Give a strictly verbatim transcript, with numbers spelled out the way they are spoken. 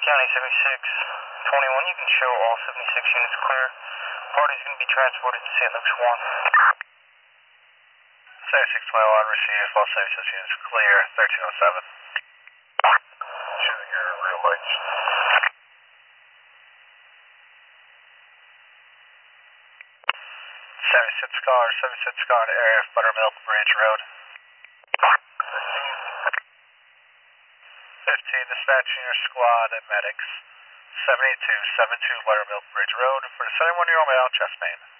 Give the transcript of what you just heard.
County seventy-six twenty-one, you can show all seventy-six units clear. Party's going to be transported to Saint Luke's one. seventy-six twenty-one, received, all seventy-six units clear, thirteen oh seven. Showing your real lights. seventy-six Scholar, seventy-six Scholar, area of Buttermilk Bridge Road. fifteen, dispatching your squad and medics. seventy-two seventy-two Buttermilk Bridge Road for the seventy-one year old male chest pain.